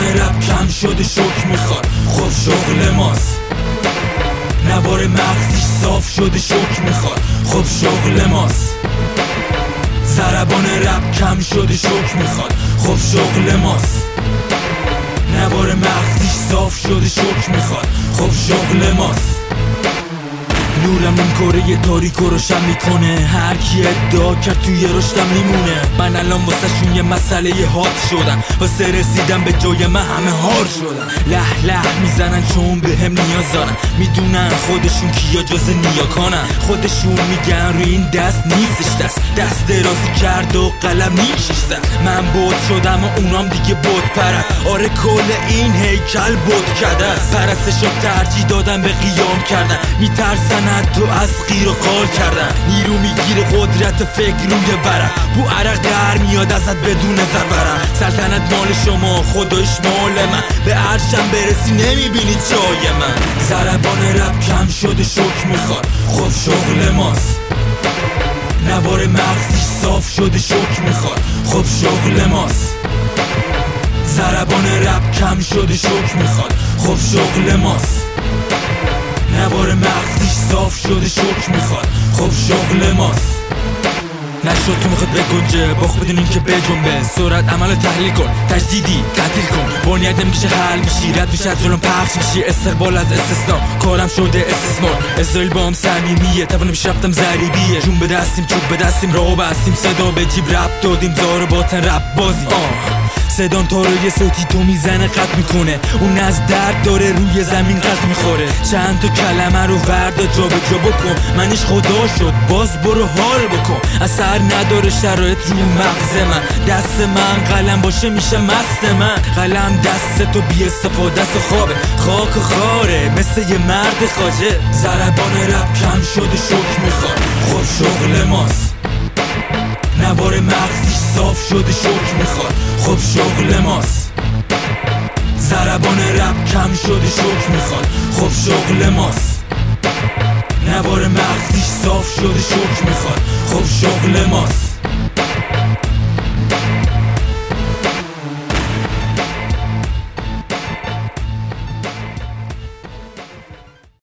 رپ کم شده شوک میخواد، خب شغل ماست. نوار مغزیش صاف شده شوک میخواد، خب شغل ماست. ضربان رپ کم شده شوک میخواد، خب شغل ماست. نوار مغزیش صاف شده شوک میخواد، خب شغل ماست. نورم این کره تاریکو روشن میکنه، هر کی ادعا کرد توی رشدم میمونه. من الان واسه شون یه مسئله هات شدم، واسه رسیدم به جای من همه هار شدن. لح لح میزنن چون به هم نیاز دارن، میدونن خودشون کیا جز نیاکانن. خودشون میگن روی این دست نیستش دست درازی کرد و قلم نیشش زد. من بود شدم و اونام دیگه بود پرست. آره کل این هیکل بود کرده است. پرستشو ترجیح دادن به قیام کردن، میترسن تو از غیر و قال کردن. نیرو میگیره قدرت فکر روی ورق، بو عرق در میاد ازت بدون زرورم. سلطنت مال شما خودش مال من، به عرشم برسی نمیبینید جای من. ضربان رپ کم شده شوک میخواد، خب شغل ماست. نوار مغزیش صاف شده شوک میخواد، خب شغل ماست. ضربان رپ کم شده شوک میخواد، خب شغل ماست. نوار مغزیش صاف شده شوک میخواد، خب شغل ماست. نشد تو میخواد بگنجه، باخ بدون این که بجنبه. سرعت عمل تحلیل کن، تجدیدی تعدیل کن. بنیاد نمیشه حل میشی، رد میشه از ظلم پخش میشی. استقبال از استثنا، کارم شده استثمار. اسرائیل با هم صمیمیه، توانم رفتم ضریبیه. جون به دستیم چوب به دستیم، راه بستیم صدا به جیب رپ دادیم. زار باطن رپ بازی صدان تا روی صوتی تو میزنه قط میکنه. اون از درد داره روی زمین قط میخوره. چند تا کلمه رو وردا جا به جا بکن، منش خدا شد باز برو حال بکن. اثر نداره شرایط رو مغز من، دست من قلم باشه میشه مست من. قلم دست تو بی استفاده است و خوابه، خاک و خاره مثل یه مرد خواجه. ضربان رپ کم شده شوک میخواد، خب شغل ماست. نوار مغزیش صاف شده شوک میخواد، خب شغل ماست. ضربان رپ کم شده شوک میخواد، خب شغل ماست. نوار مغزیش صاف شده شوک میخواد، خب شغل ماست.